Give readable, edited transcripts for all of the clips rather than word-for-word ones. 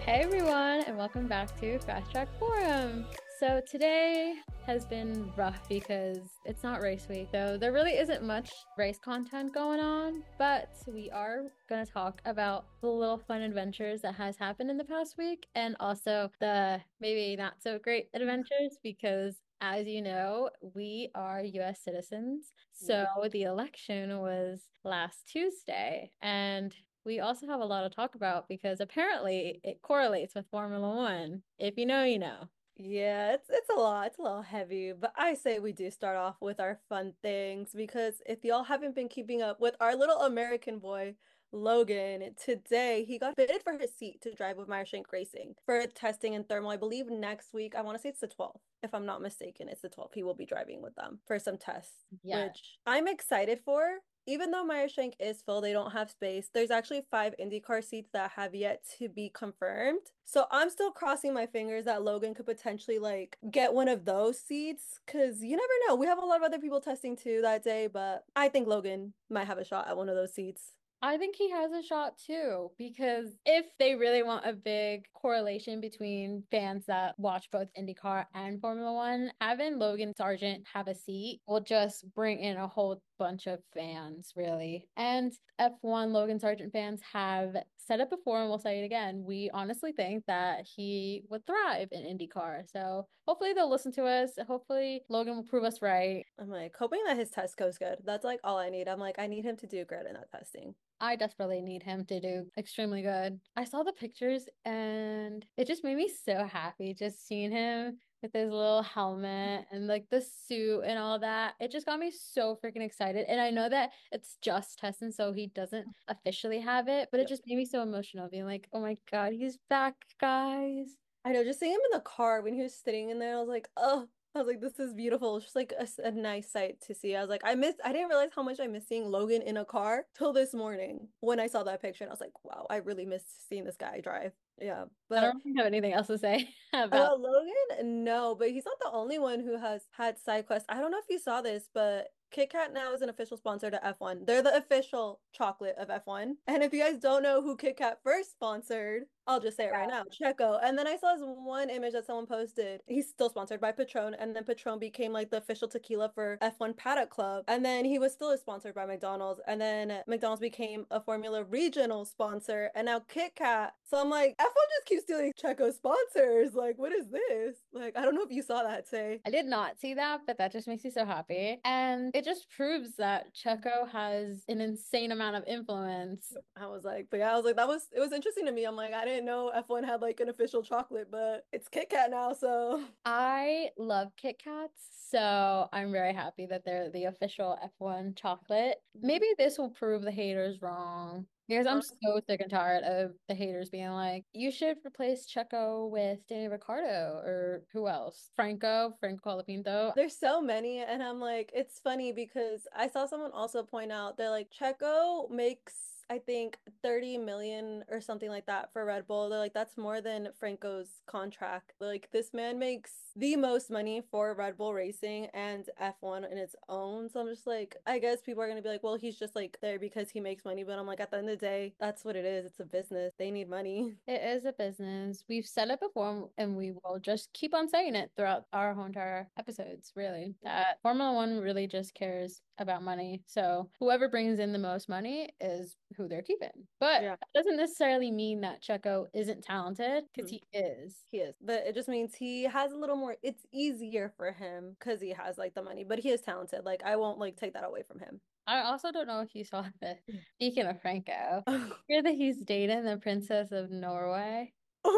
Hey everyone, and welcome back to Fast Track Forum. So today has been rough because it's not race week, so there really isn't much race content going on, but we are going to talk about the little fun adventures that has happened in the past week and also the maybe not so great adventures because as you know, we are US citizens. So the election was last Tuesday, and we also have a lot to talk about because apparently it correlates with Formula One. If you know, you know. Yeah, it's a lot. It's a little heavy, but I say we do start off with our fun things because if y'all haven't been keeping up with our little American boy, Logan, today he got fitted for his seat to drive with Meyer Racing for testing and thermal. I believe next week, I want to say it's the 12th. If I'm not mistaken, it's the 12th. He will be driving with them for some tests, Yeah. which I'm excited for. Even though Meyer is full, they don't have space. There's actually five IndyCar seats that have yet to be confirmed. So I'm still crossing my fingers that Logan could potentially like get one of those seats because you never know. We have a lot of other people testing too that day, but I think Logan might have a shot at one of those seats. I think he has a shot too, because if they really want a big correlation between fans that watch both IndyCar and Formula One, having Logan Sargent have a seat will just bring in a whole bunch of fans, really. And F1 Logan Sargent fans have said it before and we'll say it again. We honestly think that he would thrive in IndyCar. So hopefully they'll listen to us. Hopefully Logan will prove us right. I'm like hoping that his test goes good. That's like all I need. I'm like, I need him to do good in that testing. I desperately need him to do extremely good. I saw the pictures and it just made me so happy just seeing him with his little helmet and like the suit and all that. It just got me so freaking excited. And I know that it's just testing, so he doesn't officially have it, but it Yep. just made me so emotional being like, oh my God, he's back, guys. I know, just seeing him in the car when he was sitting in there, I was like, oh, I was like, this is beautiful. It's just like a nice sight to see. I was like, I didn't realize how much I missed seeing Logan in a car till this morning when I saw that picture. And I was like, wow, I really missed seeing this guy drive. Yeah. I But don't really have anything else to say about. Logan, no, but he's not the only one who has had side quests. I don't know if you saw this, but Kit Kat now is an official sponsor to F1. They're the official chocolate of F1. And if you guys don't know who Kit Kat first sponsored, I'll just say it right now, Checo. And then I saw this one image that someone posted. He's still sponsored by Patron, and then Patron became like the official tequila for F1 Paddock Club. And then he was still sponsored by McDonald's, and then McDonald's became a Formula Regional sponsor, and now Kit Kat. So I'm like, F1 just keeps stealing Checo sponsors. Like, what is this? Like, I don't know if you saw that, say. I did not see that, but that just makes me so happy. And it just proves that Checo has an insane amount of influence. I was like, but yeah, I was like, it was interesting to me. I'm like, I didn't know F1 had like an official chocolate, but it's Kit Kat now, so. I love Kit Kats, so I'm very happy that they're the official F1 chocolate. Maybe this will prove the haters wrong. Because I'm so sick and tired of the haters being like, you should replace Checo with Danny Ricciardo or who else? Franco Colapinto. There's so many, and I'm like, it's funny because I saw someone also point out they're like, Checo makes, I think, 30 million or something like that for Red Bull. They're like, that's more than Franco's contract. Like, this man makes the most money for Red Bull Racing and F1 in its own. So I'm just like, I guess people are gonna be like, well, he's just like there because he makes money. But I'm like, at the end of the day, that's what it is. It's a business. They need money. It is a business. We've said it before and we will just keep on saying it throughout our whole entire episodes, really. That Formula One really just cares about money. So whoever brings in the most money is who they're keeping. But Yeah. that doesn't necessarily mean that Checo isn't talented because Mhm. he is. He is, but it just means he has a little more, it's easier for him because he has like the money, but he is talented. Like I won't like take that away from him. I also don't know if you saw this. Speaking of Franco, Oh, hear that he's dating the Princess of Norway.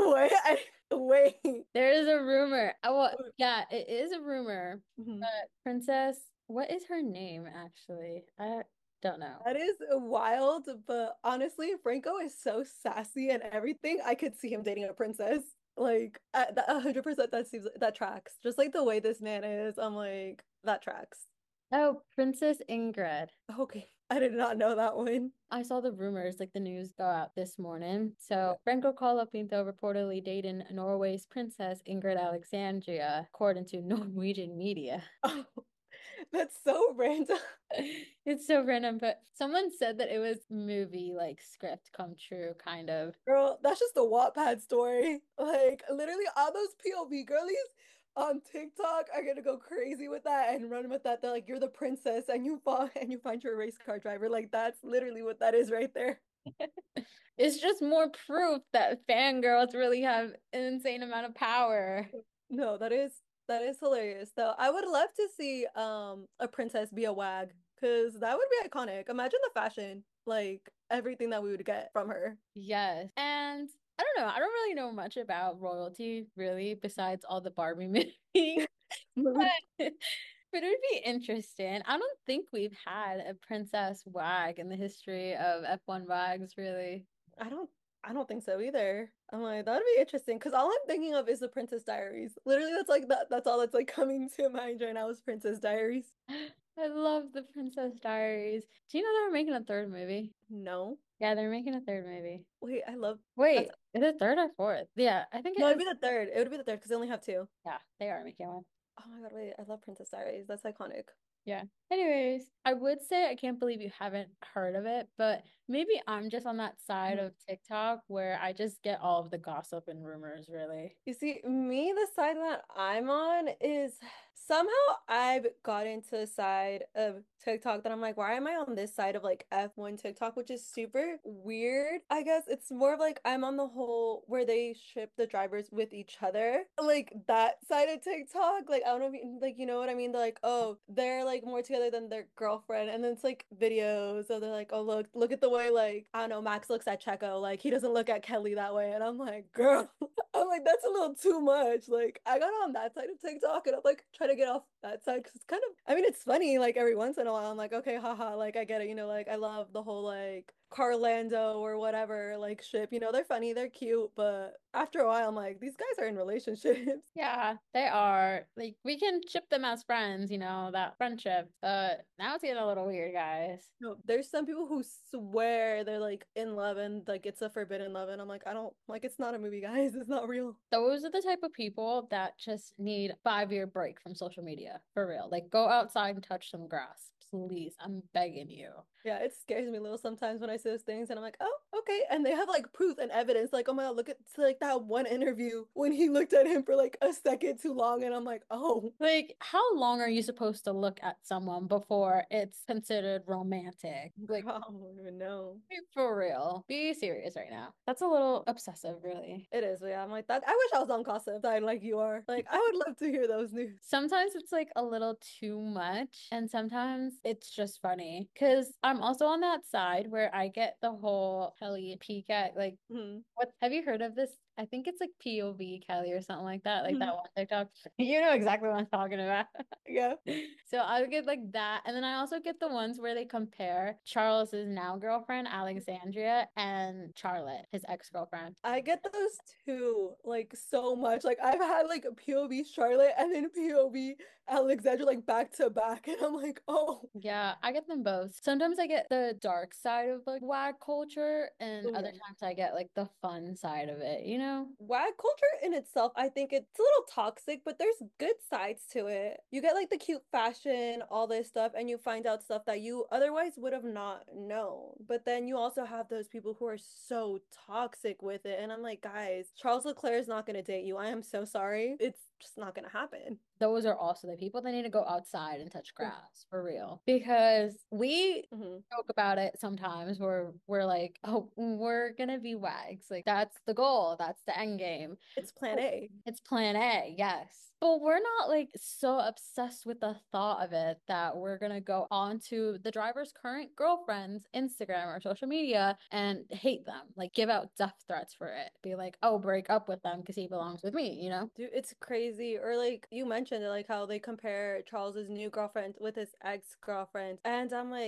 wait. There is a rumor. Oh, well, yeah, it is a rumor. Mhm. But Princess, what is her name actually? I don't know. That is wild, but honestly, Franco is so sassy and everything. I could see him dating a princess. Like 100% that seems that tracks. Just like the way this man is, I'm like, that tracks. Oh, Princess Ingrid. Okay, I did not know that one. I saw the rumors, like the news go out this morning. Okay. So Franco Colapinto reportedly dating Norway's Princess Ingrid Alexandria, according to Norwegian media. That's so random. It's so random, but someone said that it was movie like script come true, kind of. Girl, that's just a Wattpad story. Like literally all those POV girlies on TikTok are gonna go crazy with that and run with that. They're like, you're the princess and you fall and you find your race car driver. Like that's literally what that is right there. It's just more proof that fangirls really have an insane amount of power. No, that is hilarious though. I would love to see a princess be a wag because that would be iconic. Imagine the fashion, like everything that we would get from her. Yes. And I don't know. I don't really know much about royalty, really, besides all the Barbie movies. But but it would be interesting. I don't think we've had a princess wag in the history of F1 wags, really. I don't I don't think so either. I'm like, that would be interesting because all I'm thinking of is the Princess Diaries. Literally, that's like that's all that's like coming to mind right now is Princess Diaries. I love the Princess Diaries. Do you know they're making a third movie? No. Yeah, they're making a third movie. Wait, I love Wait, that's is it third or fourth? Yeah, I think no, it it'd is. be the third. It would be the third because they only have two. Yeah, they are making one. Oh my God, wait, I love Princess Diaries. That's iconic. Yeah. Anyways, I would say I can't believe you haven't heard of it, but maybe I'm just on that side Mhm. of TikTok where I just get all of the gossip and rumors, really. You see, me, the side that I'm on is somehow I've gotten to the side of TikTok that I'm like, why am I on this side of like F1 TikTok, which is super weird. I guess it's more of like I'm on the whole where they ship the drivers with each other, like that side of TikTok. Like, I don't know if you, like, you know what I mean? They're like, oh, they're like more together than their girlfriend. And then it's like videos. So they're like, oh, look at the way, like, I don't know, Max looks at Checo. Like, he doesn't look at Kelly that way. And I'm like, girl. I'm like, that's a little too much. Like, I got on that side of TikTok and I'm like, trying to get off that side because it's kind of, I mean, it's funny, like, every once in a while. I'm like, okay, haha, like, I get it. Like, I love the whole, like, Carlando or whatever, like, ship. They're funny, they're cute. But after a while, I'm like, these guys are in relationships. Yeah, they are. Like, we can ship them as friends, that friendship. But now it's getting a little weird, guys. No, there's some people who swear they're like in love and like it's a forbidden love. And I'm like, I don't, like, it's not a movie, guys. It's not real. Those are the type of people that just need a 5-year break from social media, for real. Like, go outside and touch some grass, please. I'm begging you. Yeah, it scares me a little sometimes when I see those things and I'm like, oh, okay. And they have like proof and evidence. Like, oh my God, look at like that one interview when he looked at him for like a second too long. And I'm like, oh, Like, how long are you supposed to look at someone before it's considered romantic? Like, girl, I don't even know. be for real. Be serious right now. That's a little obsessive, really. It is, but yeah, I'm like that. I wish I was on gossip that like you are. Like, I would love to hear those news. Sometimes it's like a little too much, and sometimes it's just funny. Because I'm also on that side where I get the whole Kelly peek at, like, Mhm. what have you heard of this? I think it's like POV Kelly or something like that Mhm. one TikTok. You know exactly what I'm talking about. Yeah. So I get like that. And then I also get the ones where they compare Charles's now girlfriend, Alexandria, and Charlotte, his ex-girlfriend. I get those too, like so much. Like I've had like a POV Charlotte and then POV Alexandra like back to back, and I'm like, oh, Yeah, I get them both. Sometimes I get the dark side of like wag culture, and oh other yeah. times I get like the fun side of it, you know? Wag culture in itself, I think it's a little toxic, but there's good sides to it. You get like the cute fashion, all this stuff, and you find out stuff that you otherwise would have not known. But then you also have those people who are so toxic with it. And I'm like, guys, Charles Leclerc is not going to date you. I am so sorry. It's just not going to happen. Those are also the people that need to go outside and touch grass for real. Because we Mhm. joke about it sometimes where we're like, oh, we're gonna be wags. Like that's the goal, that's the end game. It's plan A. It's plan A, yes. But we're not like so obsessed with the thought of it that we're gonna go onto the driver's current girlfriend's Instagram or social media and hate them, like give out death threats for it. Be like, oh, break up with them because he belongs with me, you know? Dude, it's crazy. Or like you mentioned, like how they compare Charles's new girlfriend with his ex-girlfriend. And I'm like, it's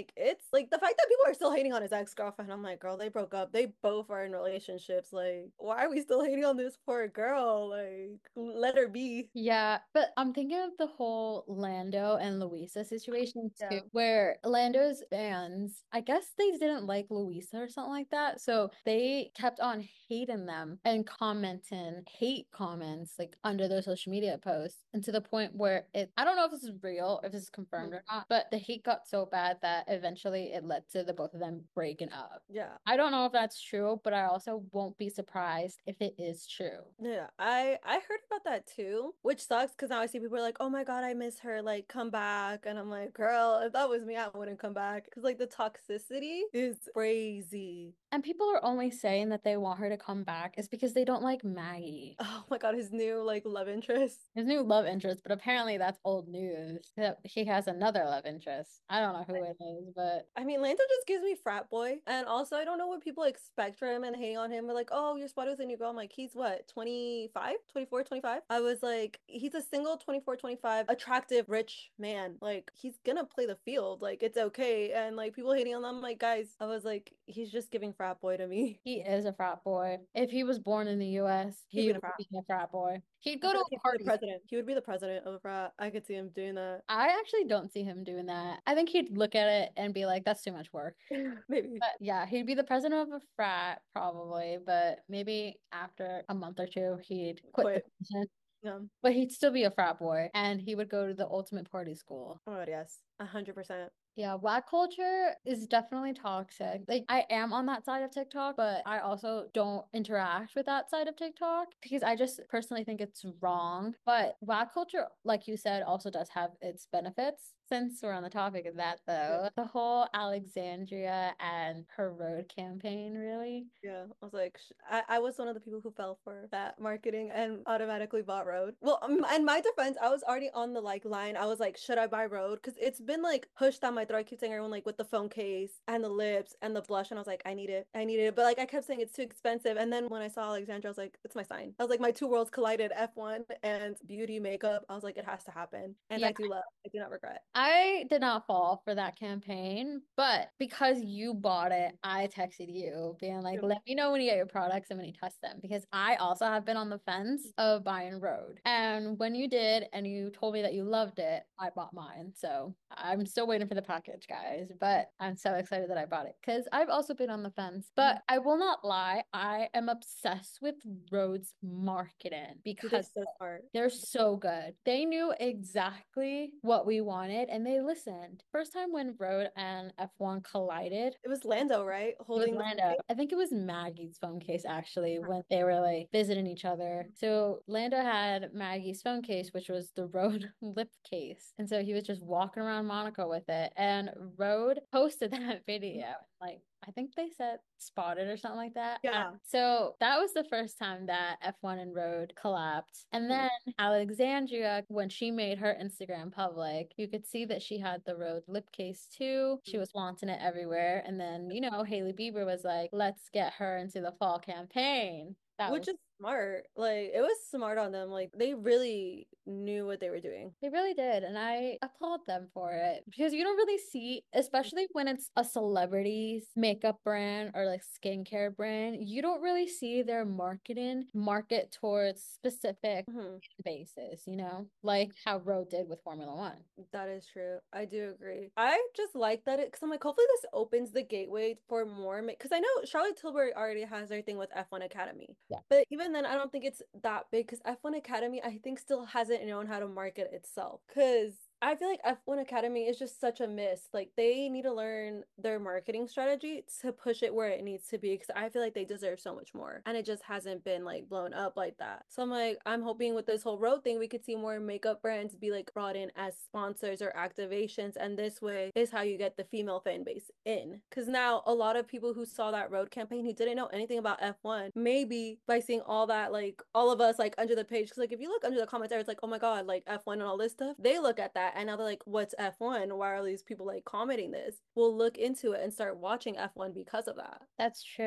Like the fact that people are still hating on his ex-girlfriend, I'm like, girl, they broke up. They both are in relationships. Like, why are we still hating on this poor girl? Like, let her be. Yeah, but I'm thinking of the whole Lando and Luisa situation too, Yeah. where Lando's fans, I guess they didn't like Luisa or something like that. So they kept on hating them and commenting hate comments like under their social media posts. And to the point where I don't know if this is real, if this is confirmed or not, but the hate got so bad that eventually it led to the both of them breaking up. Yeah. I don't know if that's true, but I also won't be surprised if it is true. Yeah, I heard about that too, which sucks because now I see people are like, "Oh my God, I miss her, like come back." And I'm like, "Girl, if that was me, I wouldn't come back." Because like the toxicity is crazy. And people are only saying that they want her to come back is because they don't like Maggie, Oh my God, his new like love interest. his new love interest. But apparently that's old news that he has another love interest. I don't know who it is, but I mean, Lando just gives me frat boy. And also, I don't know what people expect from him and hang on him. We're like, oh, you're spotted with a new girl. I'm like, he's what, 25, 24, 25? I was like, he's a single 24, 25, attractive, rich man. Like, he's gonna play the field. Like, it's okay. And like, people hating on them, like, guys, I was like, he's just giving frat boy to me. he is a frat boy. If he was born in the US, He'd he be in a would frat. be a frat boy. He'd I go feel to like a he'd be the party. president. He would be the president of a frat. I could see him doing that. I actually don't see him doing that. I think he'd look at it and be like, that's too much work. Maybe But yeah, he'd be the president of a frat probably, but maybe after a month or two, he'd quit the quit. position. Yeah. But he'd still be a frat boy and he would go to the ultimate party school. Oh, God, yes. 100%. Yeah, whack culture is definitely toxic. Like, I am on that side of TikTok, but I also don't interact with that side of TikTok because I just personally think it's wrong. But whack culture, like you said, also does have its benefits. Since we're on the topic of that, Yeah. though, the whole Alexandria and her road campaign, really. Yeah, I was like, I was one of the people who fell for that marketing and automatically bought Rode. Well, in my defense, I was already on the like line. I was like, should I buy Rode? Because it's been like pushed down my throat. I keep saying everyone like with the phone case and the lips and the blush, and I was like, I need it. But like I kept saying it's too expensive. And then when I saw Alexandra, I was like, it's my sign. I was like, my two worlds collided: F1 and beauty makeup. I was like, it has to happen, and Yeah, I do not regret. I did not fall for that campaign, but because you bought it, I texted you being like, let me know when you get your products and when you test them because I also have been on the fence of buying Rode. And when you did and you told me that you loved it, I bought mine. So I'm still waiting for the package, guys, but I'm so excited that I bought it because I've also been on the fence. But I will not lie, I am obsessed with Rode's marketing Dude, they're because so smart. they're so good. They knew exactly what we wanted and they listened. First time when Rode and F1 collided, It was Lando, right? it was Holding the phone Lando. case. I think it was Maggie's phone case actually when they were like visiting each other. So Lando had Maggie's phone case, which was the Rode lip case. And so he was just walking around Monaco with it. And Rode posted that video. Like I think they said spotted or something like that. Yeah. So that was the first time that F1 and Rode collapsed. And then Alexandria, when she made her Instagram public, you could see that she had the Rode lip case too. She was flaunting it everywhere. And then, Hailey Bieber was like, let's get her into the fall campaign. That Which was is smart. Like it was smart on them. Like they really knew what they were doing. They really did, and I applaud them for it because you don't really see, especially when it's a celebrity's makeup brand or like skincare brand, you don't really see their marketing market towards specific Mhm. bases, like how Rode did with Formula One. That is true. I do agree. I just like that because I'm like, hopefully this opens the gateway for more. Because I know Charlotte Tilbury already has their thing with F1 Academy. Yeah. But even then, I don't think it's that big because F1 Academy, I think, still hasn't known how to market itself. Because I feel like F1 Academy is just such a miss. Like they need to learn their marketing strategy to push it where it needs to be because I feel like they deserve so much more. And it just hasn't been like blown up like that. So I'm like, I'm hoping with this whole road thing, we could see more makeup brands be like brought in as sponsors or activations. And this way is how you get the female fan base in. Because now a lot of people who saw that road campaign who didn't know anything about F1, maybe by seeing all that, like all of us like under the page, because like if you look under the comments, it's like, oh my God, like F1 and all this stuff, they look at that and now they're like, what's F1? Why are these people like commenting this? We'll look into it and start watching F1 because of that. That's true.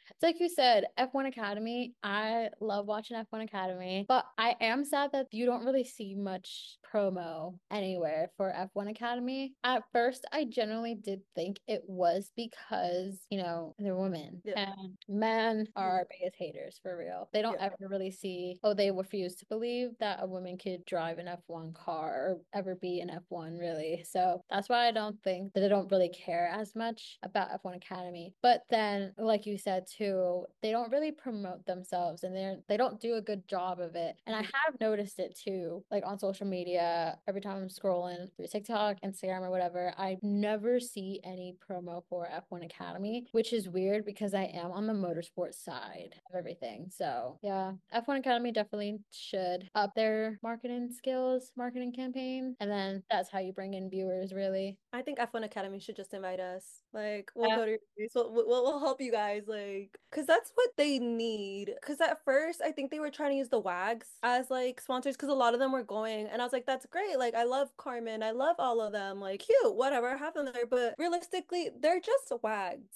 It's like you said, F1 Academy. I love watching F1 Academy, but I am sad that you don't really see much promo anywhere for F1 Academy. At first, I generally did think it was because, they're women Yeah. and men are Mhm. our biggest haters for real. They don't Yeah. ever really see, oh, they refuse to believe that a woman could drive an F1 car or ever be an F1 really. So that's why I don't think that they don't really care as much about F1 Academy. But then, like you said too, they don't really promote themselves and they don't do a good job of it. And I Mhm. have noticed it too, like on social media, every time I'm scrolling through TikTok, Instagram, or whatever, I never see any promo for F1 Academy, which is weird because I am on the motorsport side of everything. So yeah, F1 Academy definitely should up their marketing skills, marketing campaign, and then that's how you bring in viewers, really. I think F1 Academy should just invite us. Like, we'll go to your place. We'll help you guys. Like, because that's what they need. Because at first, I think they were trying to use the WAGs as like sponsors because a lot of them were going. And I was like, that's great. Like, I love Carmen. I love all of them. Like, cute, whatever, have them there. But realistically, they're just WAGs.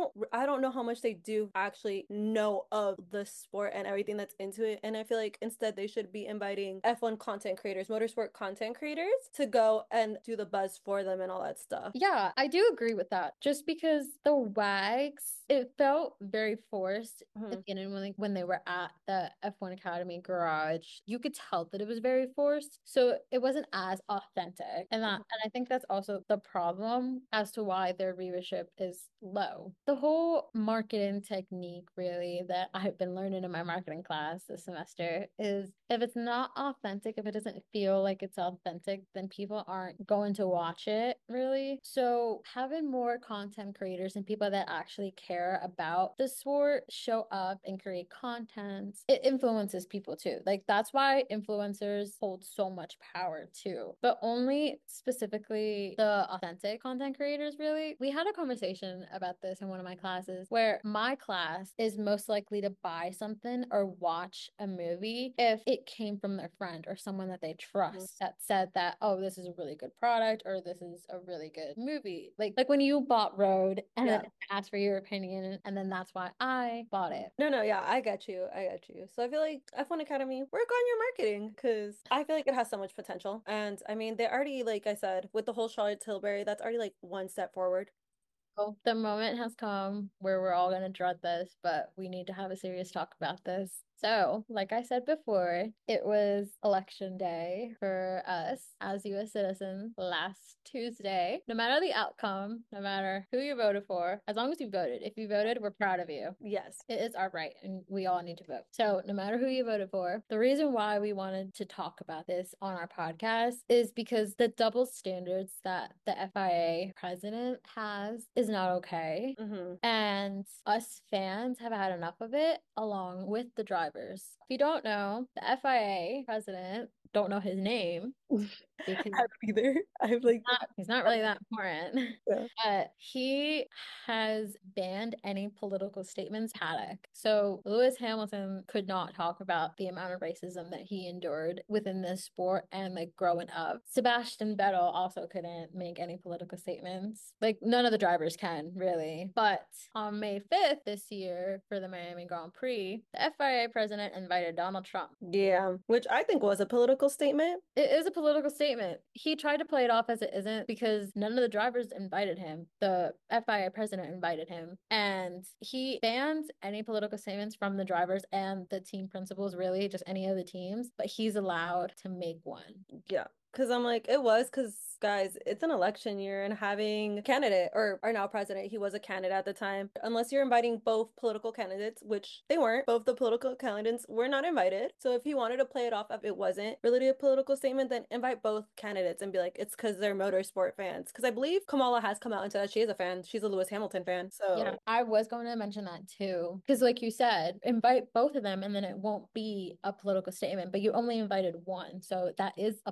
I don't know how much they do actually know of the sport and everything that's into it. And I feel like instead they should be inviting F1 content creators, motorsport content creators to go and do the buzz for them and all that stuff. Yeah, I do agree with that. Just because the WAGs, it felt very forced at the Mhm. beginning when they were at the F1 Academy garage. You could tell that it was very forced, so it wasn't as authentic. And I think that's also the problem as to why their viewership is low. The whole marketing technique, really, that I've been learning in my marketing class this semester is if it's not authentic, if it doesn't feel like it's authentic, then people aren't going to watch it, really. So having more content creators and people that actually care about the sport show up and create content, it influences people too. Like that's why influencers hold so much power too, but only specifically the authentic content creators, really. We had a conversation about this in one of my classes where my class is most likely to buy something or watch a movie if it came from their friend or someone that they Mhm. trust that said that, oh, this is a really good product or this is a really good movie. Like when you bought Road and then Yeah. asked for your opinion, and then that's why I bought Mhm. it. No, no, yeah, I get you. I get you. So I feel like F1 Academy, work on your marketing because I feel like it has so much potential. And I mean, they already, like I said, with the whole Charlotte Tilbury, that's already like one step forward. Well, the moment has come where we're all going to dread this, but we need to have a serious talk about this. So, like I said before, it was election day for us as US citizens last Tuesday. No matter the outcome, no matter who you voted for, as long as you voted, if you voted, we're proud of you. Yes. It is our right, and we all need to vote. So, no matter who you voted for, the reason why we wanted to talk about this on our podcast is because the double standards that the FIA president has is not okay. Mm-hmm. And us fans have had enough of it, along with the drivers. If you don't know, the FIA president, don't know his name because I don't either. I'm like, he's not really that important. yeah. He has banned any political statements paddock. So Lewis Hamilton could not talk about the amount of racism that he endured within this sport and like growing up. Sebastian Vettel also couldn't make any political statements. Like none of the drivers can really. But on May 5th this year for the Miami Grand Prix, the FIA president invited Donald Trump. Yeah, which I think was a political statement. It is a political statement. He tried to play it off as it isn't because none of the drivers invited him. The FIA president invited him. And he bans any political statements from the drivers and the team principals, really, just any of the teams. But he's allowed to make one. Yeah. Because I'm like, it was because, guys, it's an election year and having a candidate or our now president, he was a candidate at the time. Unless you're inviting both political candidates, which they weren't, both the political candidates were not invited. So if he wanted to play it off if it wasn't really a political statement, then invite both candidates and be like, it's because they're motorsport fans. Because I believe Kamala has come out and said that she is a fan. She's a Lewis Hamilton fan. Yeah, So I was going to mention that too. Because, like you said, invite both of them and then it won't be a political statement, but you only invited one. So that is a political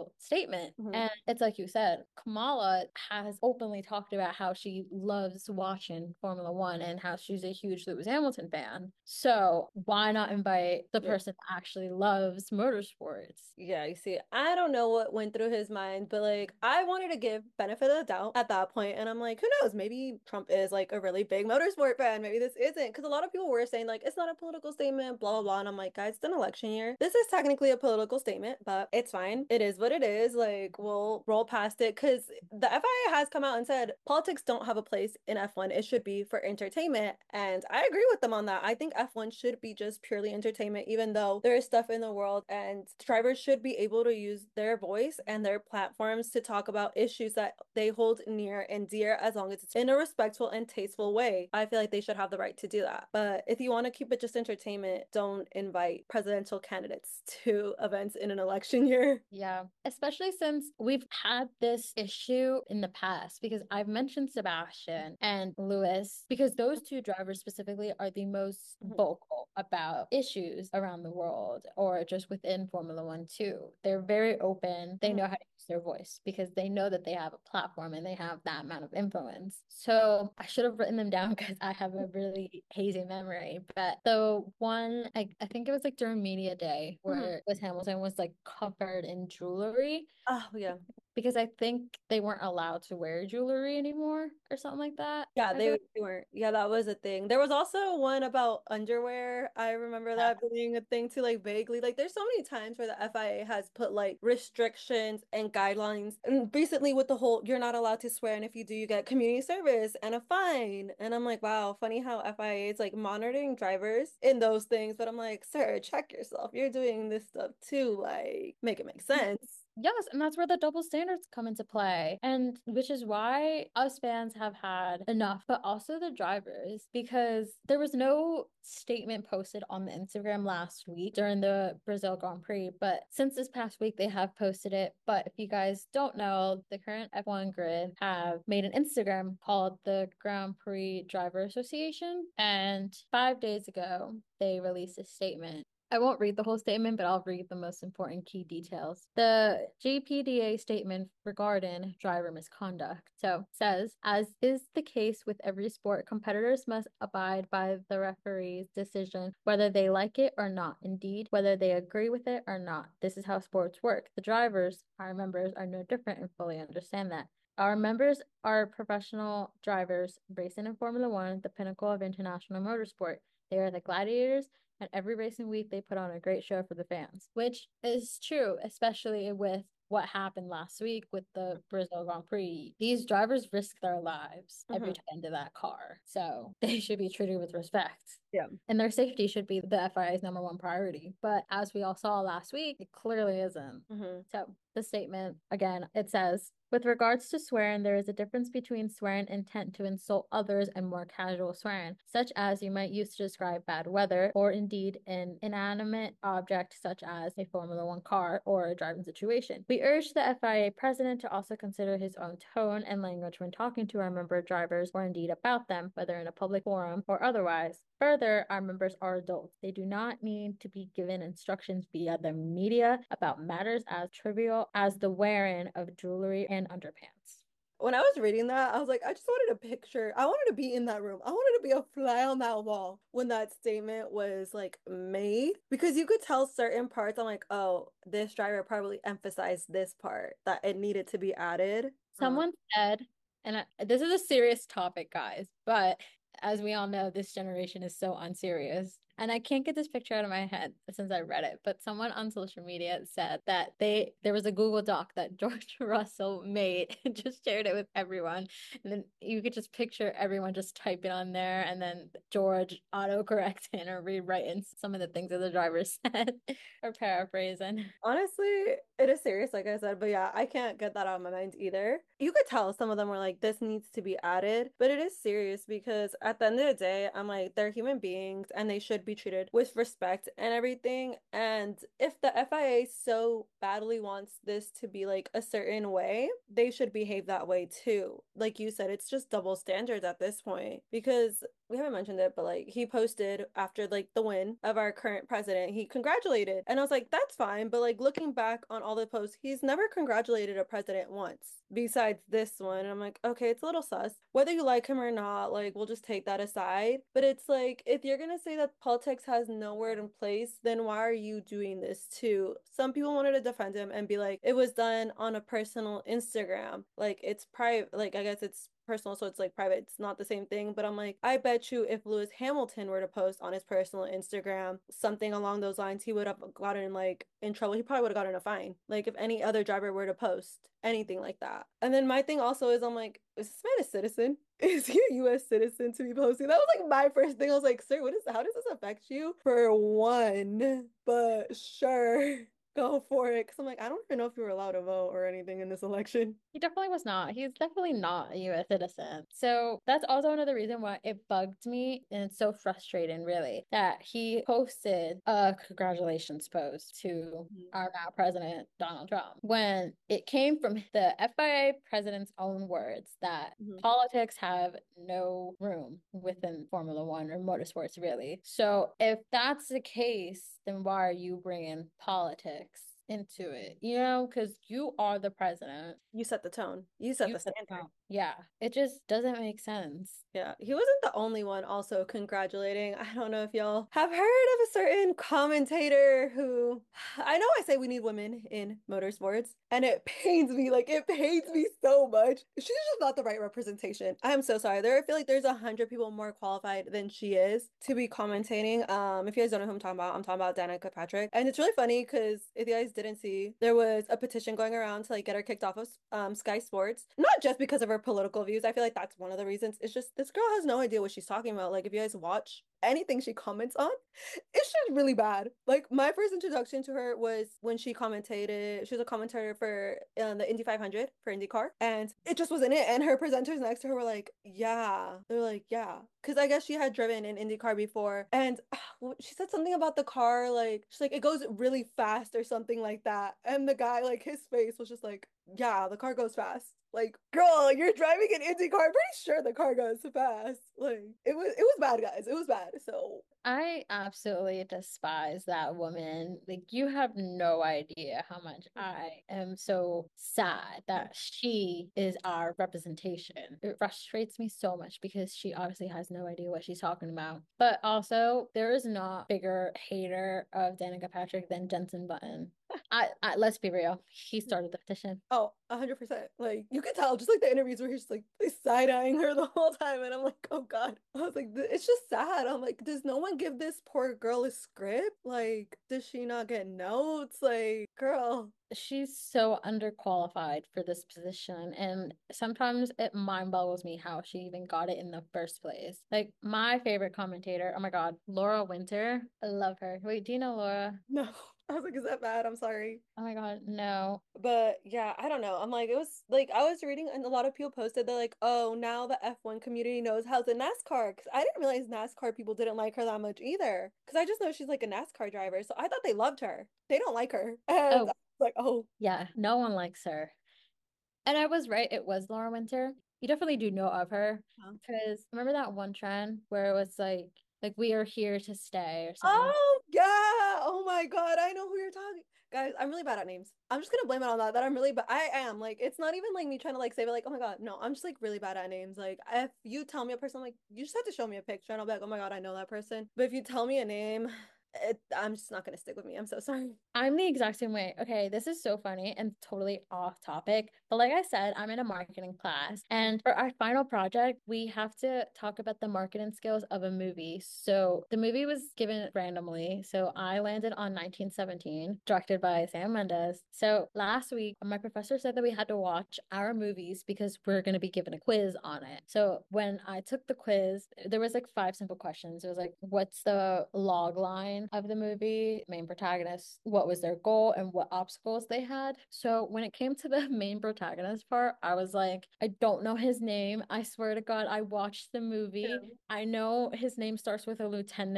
controversial statement. Mhm. And it's like you said, Kamala has openly talked about how she loves watching Formula One and how she's a huge Lewis Hamilton fan. So why not invite the Yeah. person that actually loves motorsports? Yeah, you see, I don't know what went through his mind, but like I wanted to give benefit of the doubt at that point, and I'm like, who knows? Maybe Trump is like a really big motorsport fan. Maybe this isn't, because a lot of people were saying like it's not a political statement, blah blah blah. And I'm like, guys, it's an election year. This is technically a political statement, but it's fine. It is what it is. Like we'll roll past it because the FIA has come out and said politics don't have a place in F1. It should be for entertainment, and I agree with them on that. I think F1 should be just purely entertainment, even though there is stuff in the world and drivers should be able to use their voice and their platforms to talk about issues that they hold near and dear as long as it's in a respectful and tasteful way. I feel like they should have the right to do that. But if you want to keep it just entertainment, don't invite presidential candidates to events in an election year. Yeah, especially since we've had this issue in the past because I've mentioned Sebastian and Lewis because those two drivers specifically are the most Mhm. vocal about issues around the world or just within Formula One too. They're very open. They know Mhm. how to use their voice because they know that they have a platform and they have that amount of influence. So I should have written them down because I have a really hazy memory. But the one, I think it was like during media day Mhm. where Lewis Hamilton was like covered in jewelry Oh, yeah. because I think they weren't allowed to wear jewelry anymore or something like that. Yeah, I feel they weren't. Yeah, that was a thing. There was also one about underwear. I remember like that being a thing too, like vaguely. Like, there's so many times where the FIA has put like restrictions and guidelines, and basically with the whole you're not allowed to swear, and if you do, you get community service and a fine. And I'm like, wow, funny how FIA is like monitoring drivers in those things. But I'm like, sir, check yourself. You're doing this stuff too. Like, make it make sense. yes, and that's where the double standards come into play. And which is why us fans have had enough, but also the drivers, because there was no statement posted on the Instagram last week during the Brazil Grand Prix. But since this past week, they have posted it. But if you guys don't know, the current F1 grid have made an Instagram called the Grand Prix Driver Association. And 5 days ago, they released a statement. I won't read the whole statement, but I'll read the most important key details. The GPDA statement regarding driver misconduct. So it says, as is the case with every sport, competitors must abide by the referee's decision, whether they like it or not. Indeed, whether they agree with it or not. This is how sports work. The drivers, our members, are no different and fully understand that. Our members are professional drivers racing in Formula One, the pinnacle of international motorsport. They are the gladiators, and every racing week they put on a great show for the fans, which is true, especially with what happened last week with the Brazil Grand Prix. These drivers risk their lives every Mhm. time into that car. So they should be treated with respect. Yeah. And their safety should be the FIA's number one priority. But as we all saw last week, it clearly isn't. Mhm. So the statement, again, it says, with regards to swearing, there is a difference between swearing intent to insult others and more casual swearing, such as you might use to describe bad weather or indeed an inanimate object such as a Formula One car or a driving situation. We urge the FIA president to also consider his own tone and language when talking to our member drivers or indeed about them, whether in a public forum or otherwise. Further, our members are adults. They do not need to be given instructions via the media about matters as trivial as the wearing of jewelry and underpants. When I was reading that, I was like, I just wanted a picture. I wanted to be in that room. I wanted to be a fly on that wall when that statement was like made because you could tell certain parts. I'm like, oh, this driver probably emphasized this part that it needed to be added. Someone said, and this is a serious topic, guys, but as we all know, this generation is so unserious. And I can't get this picture out of my head since I read it, but someone on social media said that there was a Google Doc that George Russell made and just shared it with everyone. And then you could just picture everyone just typing on there and then George autocorrecting or rewriting some of the things that the driver said or paraphrasing. Honestly, it is serious, like I said, but yeah, I can't get that out of my mind either. You could tell some of them were like, this needs to be added, but it is serious because at the end of the day, I'm like, they're human beings and they should be treated with respect and everything. And if the FIA so badly wants this to be like a certain way, they should behave that way too. Like you said, it's just double standards at this point because we haven't mentioned it, but like he posted after like the win of our current president, he congratulated. And I was like, that's fine. But like looking back on all the posts, he's never congratulated a president once besides this one. And I'm like, okay, it's a little sus. Whether you like him or not, like we'll just take that aside. But it's like, if you're gonna say that politics has nowhere in place, then why are you doing this too? Some people wanted to defend him and be like, it was done on a personal Instagram. Like it's private, like I guess it's personal, so it's like private. It's not the same thing. But I'm like, I bet you if Lewis Hamilton were to post on his personal Instagram something along those lines, he would have gotten like in trouble. He probably would have gotten a fine. Like if any other driver were to post anything like that. And then my thing also is I'm like, is this man a citizen? Is he a US citizen to be posting? That was like my first thing. I was like, sir, how does this affect you? For one, but sure. Go for it. Because I'm like, I don't even know if you were allowed to vote or anything in this election. He definitely was not. He's definitely not a US citizen. So that's also another reason why it bugged me and it's so frustrating, really, that he posted a congratulations post to our now president, Donald Trump, when it came from the FIA president's own words that politics have no room within Formula One or motorsports, really. So if that's the case, then why are you bringing politics into it, because you are the president. You set the tone. You set the standard. Yeah, it just doesn't make sense. Yeah, he wasn't the only one also congratulating. I don't know if y'all have heard of a certain commentator who, I know I say we need women in motorsports, and it pains me. Like, it pains me so much. She's just not the right representation. I'm so sorry. I feel like there's 100 people more qualified than she is to be commentating. If you guys don't know who I'm talking about Danica Patrick. And it's really funny because if you guys didn't see, there was a petition going around to like get her kicked off of Sky Sports. Not just because of her political views. I feel like that's one of the reasons. It's just this girl has no idea what she's talking about. Like if you guys watch anything she comments on, it's just really bad. Like my first introduction to her was when she commentated. She was a commentator for the Indy 500 for IndyCar, and it just wasn't it. And her presenters next to her were like, "Yeah," they're like, "Yeah," because I guess she had driven in IndyCar before, and she said something about the car, like she's like, "It goes really fast" or something like that. And the guy, like his face was just like, "Yeah, the car goes fast." Like, girl, you're driving an Indy car. I'm pretty sure the car goes fast. Like, it was bad, guys. It was bad. So I absolutely despise that woman. Like, you have no idea how much I am so sad that she is our representation. It frustrates me so much because she obviously has no idea what she's talking about. But also, there is not bigger hater of Danica Patrick than Jensen Button. Let's be real. He started the petition. Oh, 100%. Like you could tell, just like the interviews where he's just like side eyeing her the whole time, and I'm like, oh God. I was like, it's just sad. I'm like, does no one give this poor girl a script? Like, does she not get notes? Like, girl. She's so underqualified for this position, and sometimes it mind boggles me how she even got it in the first place. Like my favorite commentator, oh my God, Laura Winter. I love her. Wait, do you know Laura? No. I was like, is that bad? I'm sorry. Oh my God, no. But yeah, I don't know. I'm like, it was like I was reading and a lot of people posted they're like, oh, now the F1 community knows how to NASCAR. Because I didn't realize NASCAR people didn't like her that much either. Because I just know she's like a NASCAR driver. So I thought they loved her. They don't like her. And I Oh, was like, oh. yeah, no one likes her. And I was right, it was Laura Winter. You definitely do know of her. Because remember that one trend where it was like we are here to stay or something like. Oh yeah. Oh my God. I know who you're talking. Guys, I'm really bad at names. I'm just gonna blame it on that I'm really bad. I am. Like, it's not even like me trying to like save it, like, oh my God. No, I'm just like really bad at names. Like, if you tell me a person, like, you just have to show me a picture and I'll be like, oh my God, I know that person. But if you tell me a name, I'm just not gonna stick with me. I'm so sorry. I'm the exact same way. Okay, this is so funny and totally off topic. But like I said, I'm in a marketing class. And for our final project, we have to talk about the marketing skills of a movie. So the movie was given randomly. So I landed on 1917, directed by Sam Mendes. So last week, my professor said that we had to watch our movies because we're going to be given a quiz on it. So when I took the quiz, there was like 5 simple questions. It was like, what's the log line of the movie, main protagonist, what was their goal, and what obstacles they had. So when it came to the main protagonist part, I was like, I don't know his name. I swear to God, I watched the movie. Yeah. I know his name starts with a lieutenant.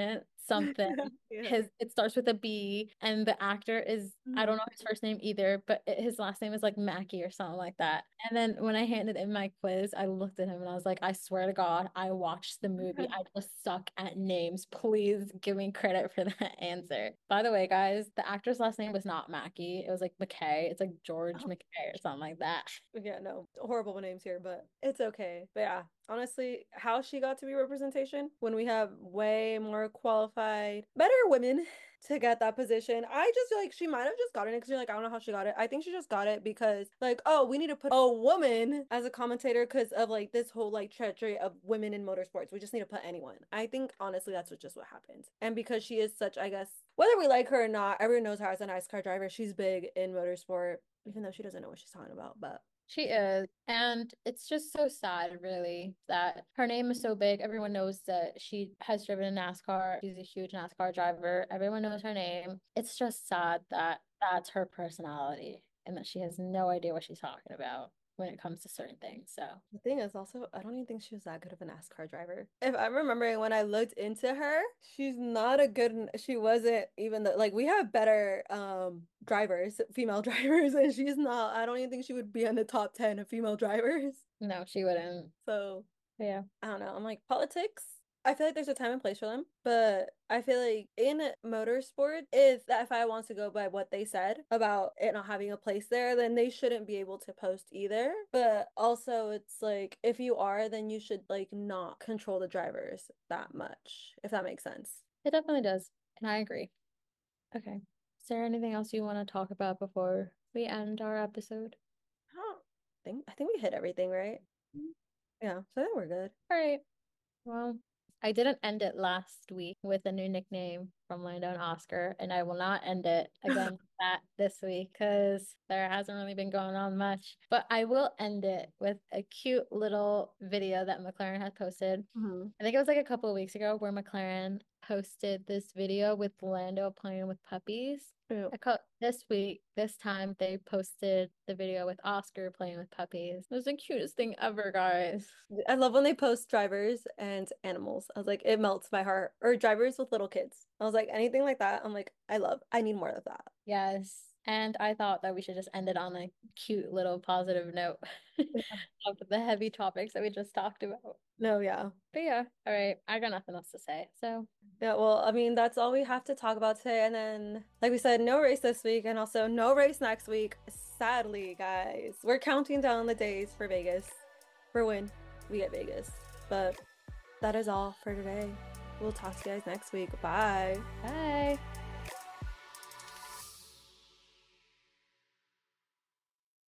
something. Yeah. It starts with a B, and the actor is, I don't know his first name either, but his last name is like Mackie or something like that. And then when I handed in my quiz, I looked at him and I was like, I swear to God, I watched the movie. I just suck at names. Please give me credit for that answer. By the way, guys, the actor's last name was not Mackie. It was like McKay. It's like George McKay or something like that. Yeah, no, horrible names here, but it's okay. But yeah, honestly, how she got to be representation when we have way more qualified, better women to get that position. I just feel like she might have just gotten it because you're like, I don't know how she got it. I think she just got it because, like, oh, we need to put a woman as a commentator because of like this whole like treachery of women in motorsports. We just need to put anyone. I think honestly, that's just what happened. And because she is such, I guess, whether we like her or not, everyone knows her as a nice car driver. She's big in motorsport, even though she doesn't know what she's talking about, but. She is. And it's just so sad, really, that her name is so big. Everyone knows that she has driven a NASCAR. She's a huge NASCAR driver. Everyone knows her name. It's just sad that that's her personality and that she has no idea what she's talking about when it comes to certain things. So The thing is also, I don't even think she was that good of a NASCAR driver. If I'm remembering when I looked into her, she's not a good, she wasn't even the, like we have better drivers, female drivers, and she's not, I don't even think she would be in the top 10 of female drivers. no, she wouldn't. So Yeah. I don't know. I'm like, politics, I feel like there's a time and place for them, but I feel like in motorsport, if the FIA wants to go by what they said about it not having a place there, then they shouldn't be able to post either. But also, it's like if you are, then you should like not control the drivers that much, if that makes sense. It definitely does. And I agree. Okay. Is there anything else you want to talk about before we end our episode? I think we hit everything, right? Yeah, so I think we're good. All right. Well, I didn't end it last week with a new nickname from Lando and Oscar, and I will not end it again with that this week because there hasn't really been going on much. But I will end it with a cute little video that McLaren had posted. I think it was like a couple of weeks ago where McLaren posted this video with Lando playing with puppies. Ew. This time they posted the video with Oscar playing with puppies. It was the cutest thing ever, guys. I love when they post drivers and animals. I was like, it melts my heart. Or drivers with little kids. I was like, anything like that, I'm like, I need more of that. Yes. And I thought that we should just end it on a cute little positive note of the heavy topics that we just talked about. No, yeah. But yeah, all right. I got nothing else to say. So Yeah, well, I mean, that's all we have to talk about today. And then, like we said, no race this week and also no race next week. Sadly, guys, we're counting down the days for Vegas for when we get Vegas. But that is all for today. We'll talk to you guys next week. Bye. bye.